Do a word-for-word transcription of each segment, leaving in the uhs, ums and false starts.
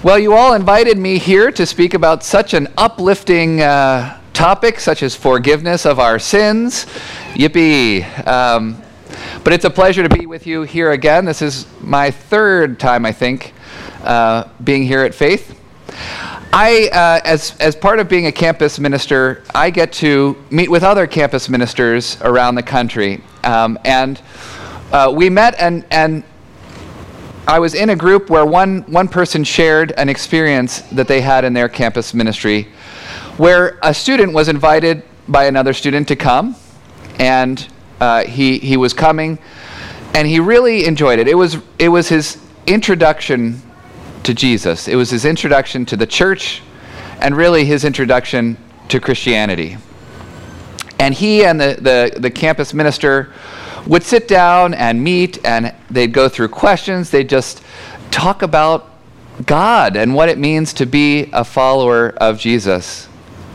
Well, you all invited me here to speak about such an uplifting uh, topic, such as forgiveness of our sins. Yippee. Um, but it's a pleasure to be with you here again. This is my third time, I think, uh, being here at Faith. I, uh, as as part of being a campus minister, I get to meet with other campus ministers around the country. Um, and uh, we met and and I was in a group where one, one person shared an experience that they had in their campus ministry where a student was invited by another student to come, and uh, he he was coming, and he really enjoyed it. It was it was his introduction to Jesus. It was his introduction to the church, and really his introduction to Christianity. And he and the, the, the campus minister would sit down and meet, and they'd go through questions. They'd just talk about God and what it means to be a follower of Jesus.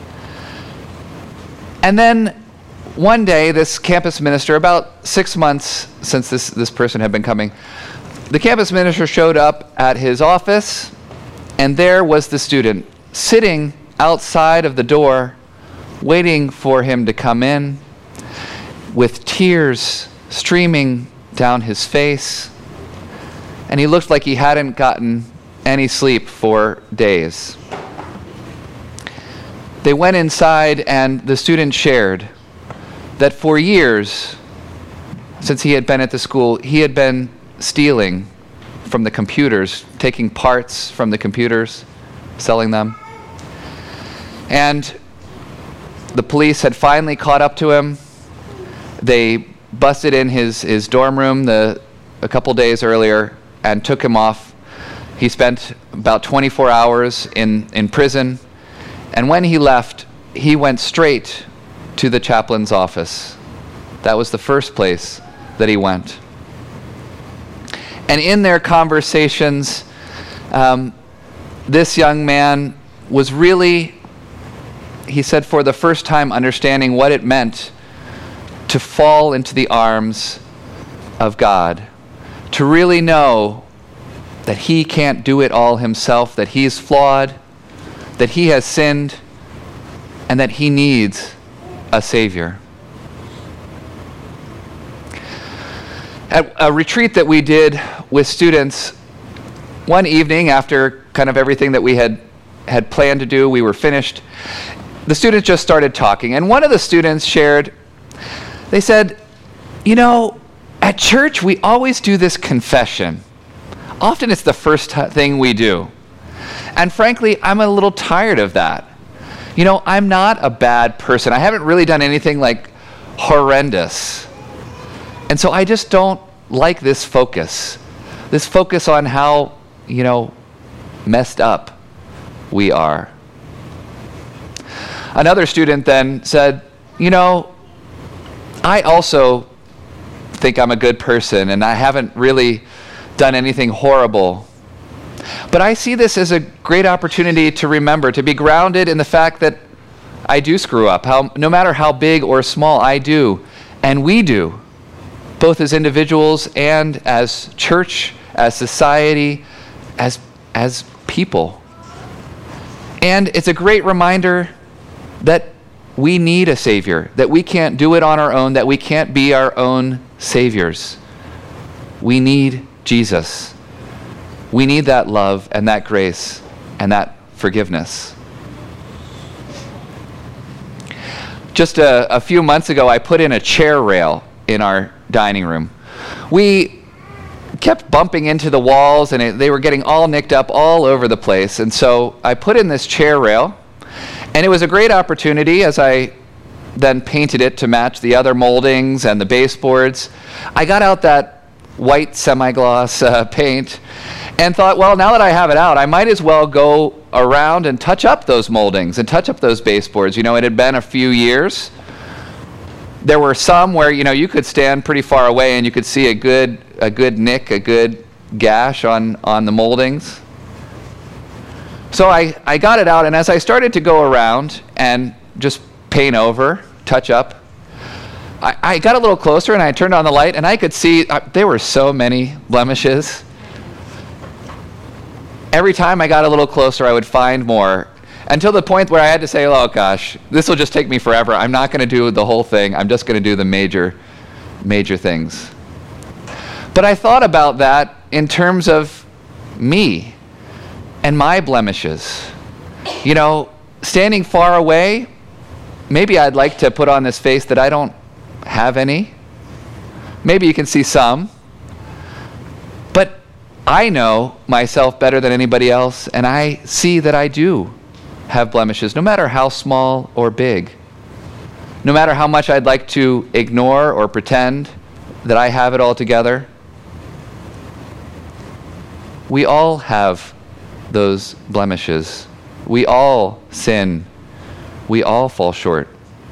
And then one day, this campus minister, about six months since this, this person had been coming, the campus minister showed up at his office, and there was the student sitting outside of the door, waiting for him to come in, with tears streaming down his face, and he looked like he hadn't gotten any sleep for days. They went inside, and the student shared that for years, since he had been at the school, he had been stealing from the computers, taking parts from the computers, selling them. And the police had finally caught up to him. They busted in his, his dorm room the, a couple days earlier and took him off. He spent about twenty-four hours in, in prison. And when he left, he went straight to the chaplain's office. That was the first place that he went. And in their conversations, um, this young man was really, he said, for the first time understanding what it meant to fall into the arms of God, to really know that he can't do it all himself, that he's flawed, that he has sinned, and that he needs a Savior. At a retreat that we did with students, one evening after kind of everything that we had, had planned to do, we were finished, the students just started talking. And one of the students shared, they said, you know, at church we always do this confession. Often it's the first t- thing we do. And frankly, I'm a little tired of that. You know, I'm not a bad person. I haven't really done anything like horrendous. And so I just don't like this focus. This focus on how, you know, messed up we are. Another student then said, you know, I also think I'm a good person, and I haven't really done anything horrible. But I see this as a great opportunity to remember, to be grounded in the fact that I do screw up, how, no matter how big or small I do, and we do, both as individuals and as church, as society, as, as people. And it's a great reminder that we need a Savior, that we can't do it on our own, that we can't be our own saviors. We need Jesus. We need that love and that grace and that forgiveness. Just a, a few months ago, I put in a chair rail in our dining room. We kept bumping into the walls, and it, they were getting all nicked up all over the place. And so I put in this chair rail, and it was a great opportunity as I then painted it to match the other moldings and the baseboards. I got out that white semi-gloss uh, paint and thought, well, now that I have it out, I might as well go around and touch up those moldings and touch up those baseboards. You know, it had been a few years. There were some where, you know, you could stand pretty far away and you could see a good a good nick, a good gash on, on the moldings. So I, I got it out, and as I started to go around and just paint over, touch up, I, I got a little closer and I turned on the light, and I could see uh, there were so many blemishes. every time I got a little closer, I would find more, until the point where I had to say, oh gosh, this will just take me forever. I'm not going to do the whole thing. I'm just going to do the major, major things. But I thought about that in terms of me and my blemishes. You know, standing far away, maybe I'd like to put on this face that I don't have any. Maybe you can see some. But I know myself better than anybody else, and I see that I do have blemishes, no matter how small or big. No matter how much I'd like to ignore or pretend that I have it all together. We all have those blemishes. We all sin. We all fall short.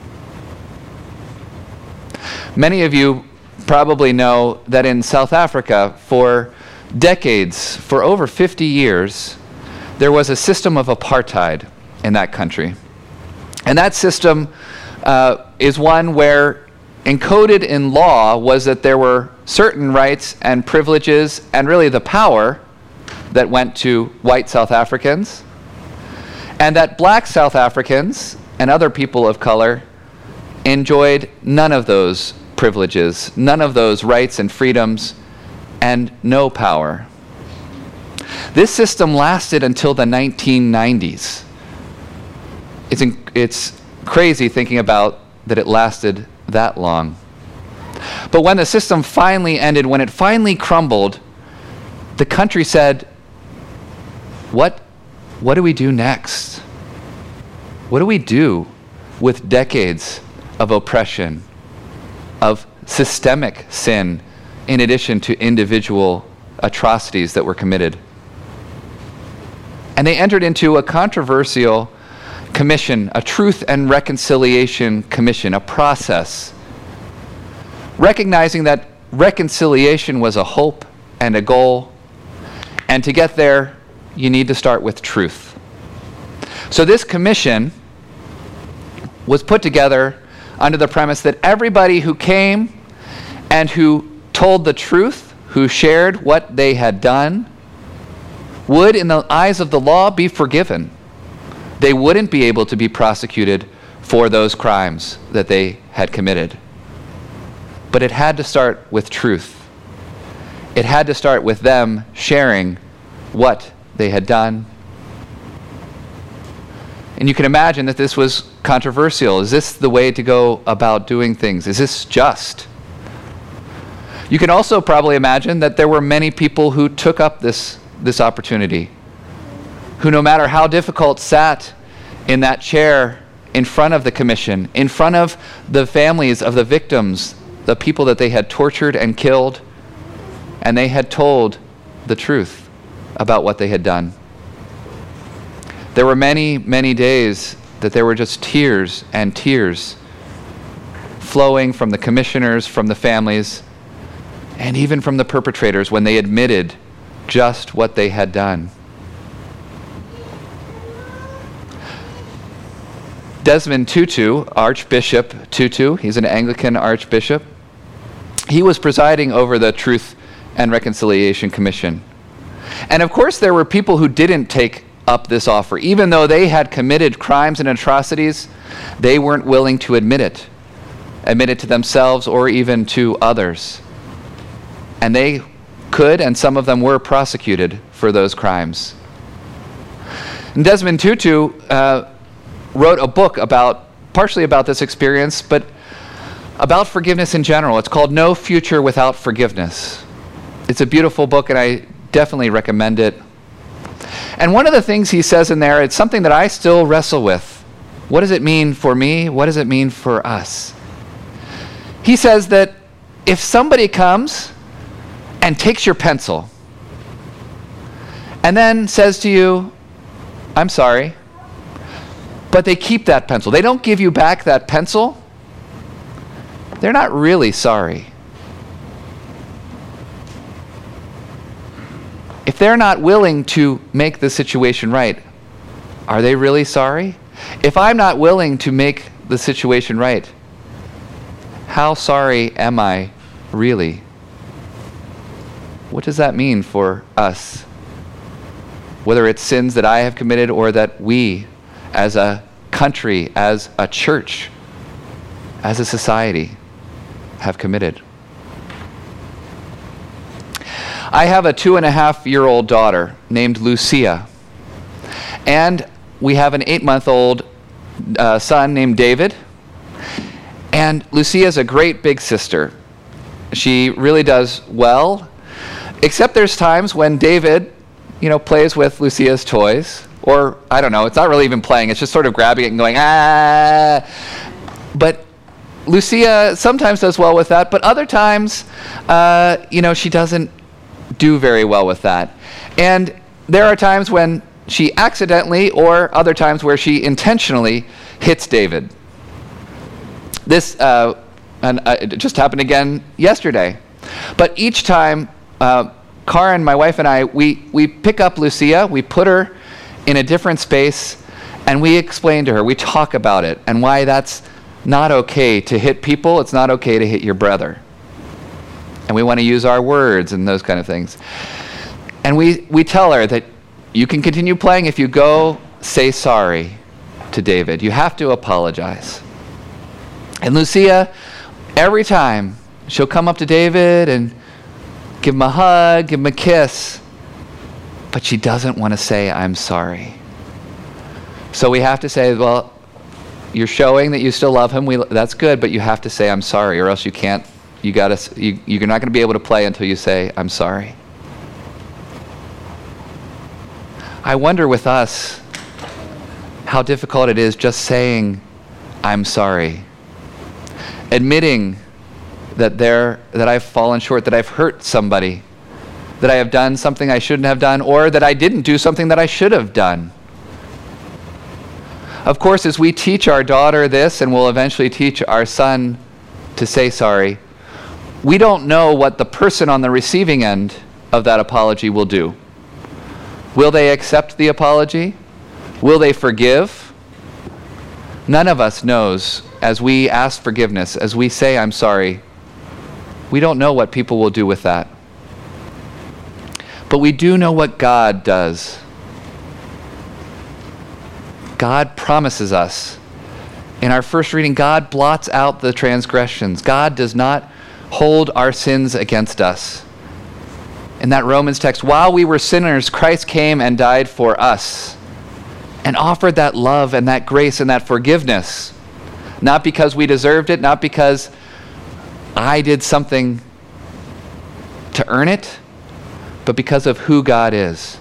Many of you probably know that in South Africa, for decades, for over fifty years, there was a system of apartheid in that country. And that system uh, is one where encoded in law was that there were certain rights and privileges and really the power that went to white South Africans, and that black South Africans and other people of color enjoyed none of those privileges, none of those rights and freedoms, and no power. This system lasted until the nineteen nineties. It's, in, it's crazy thinking about that it lasted that long. But when the system finally ended, when it finally crumbled, the country said, what, what do we do next? What do we do with decades of oppression, of systemic sin, in addition to individual atrocities that were committed? And they entered into a controversial commission, a Truth and Reconciliation Commission, a process, recognizing that reconciliation was a hope and a goal, and to get there, you need to start with truth. So this commission was put together under the premise that everybody who came and who told the truth, who shared what they had done, would, in the eyes of the law, be forgiven. They wouldn't be able to be prosecuted for those crimes that they had committed. But it had to start with truth. It had to start with them sharing what they had done. And you can imagine that this was controversial. Is this the way to go about doing things? Is this just? You can also probably imagine that there were many people who took up this, this opportunity, who, no matter how difficult, sat in that chair in front of the commission, in front of the families of the victims, the people that they had tortured and killed, and they had told the truth about what they had done. There were many, many days that there were just tears and tears flowing from the commissioners, from the families, and even from the perpetrators when they admitted just what they had done. Desmond Tutu, Archbishop Tutu, he's an Anglican archbishop, he was presiding over the Truth and Reconciliation Commission. And of course there were people who didn't take up this offer. Even though they had committed crimes and atrocities, they weren't willing to admit it, admit it to themselves or even to others. And they could, and some of them were prosecuted for those crimes. And Desmond Tutu uh, wrote a book about, partially about this experience, but about forgiveness in general. It's called No Future Without Forgiveness. It's a beautiful book, and I definitely recommend it. And one of the things he says in there, it's something that I still wrestle with. What does it mean for me? What does it mean for us? He says that if somebody comes and takes your pencil and then says to you, I'm sorry, but they keep that pencil, they don't give you back that pencil, they're not really sorry. If they're not willing to make the situation right, are they really sorry? If I'm not willing to make the situation right, how sorry am I really? What does that mean for us? whether it's sins that I have committed or that we as a country, as a church, as a society have committed. I have a two and a half year old daughter named Lucia, and we have an eight month old uh, son named David. And Lucia is a great big sister. She really does well, except there's times when David, you know, plays with Lucia's toys, or I don't know, it's not really even playing, it's just sort of grabbing it and going, ah. But Lucia sometimes does well with that, but other times, uh, you know, she doesn't do very well with that. And there are times when she accidentally, or other times where she intentionally hits David. This uh, and, uh, it just happened again yesterday. But each time, uh, Karen, my wife, and I, we, we pick up Lucia, we put her in a different space, and we explain to her, we talk about it, and why that's not okay to hit people, it's not okay to hit your brother. And we want to use our words and those kind of things. And we, we tell her that you can continue playing if you go say sorry to David. You have to apologize. And Lucia, every time, she'll come up to David and give him a hug, give him a kiss, but she doesn't want to say, I'm sorry. So we have to say, well, you're showing that you still love him, we, that's good, but you have to say, I'm sorry, or else you can't, you gotta, you, you're not going to be able to play until you say, I'm sorry. I wonder with us how difficult it is just saying, I'm sorry. Admitting that there that I've fallen short, that I've hurt somebody, that I have done something I shouldn't have done, or that I didn't do something that I should have done. Of course, as we teach our daughter this, and we'll eventually teach our son to say sorry, we don't know what the person on the receiving end of that apology will do. Will they accept the apology? Will they forgive? None of us knows. As we ask forgiveness, as we say, I'm sorry, we don't know what people will do with that. But we do know what God does. God promises us. In our first reading, God blots out the transgressions. God does not hold our sins against us. In that Romans text, while we were sinners, Christ came and died for us and offered that love and that grace and that forgiveness. Not because we deserved it, not because I did something to earn it, but because of who God is.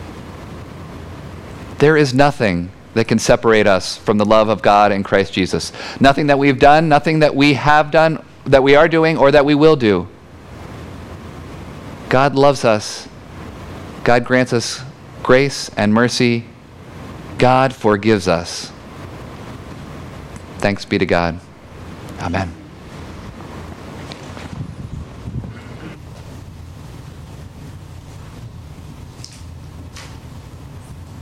There is nothing that can separate us from the love of God in Christ Jesus. Nothing that we've done, nothing that we have done, that we are doing, or that we will do. God loves us. God grants us grace and mercy. God forgives us. Thanks be to God. Amen.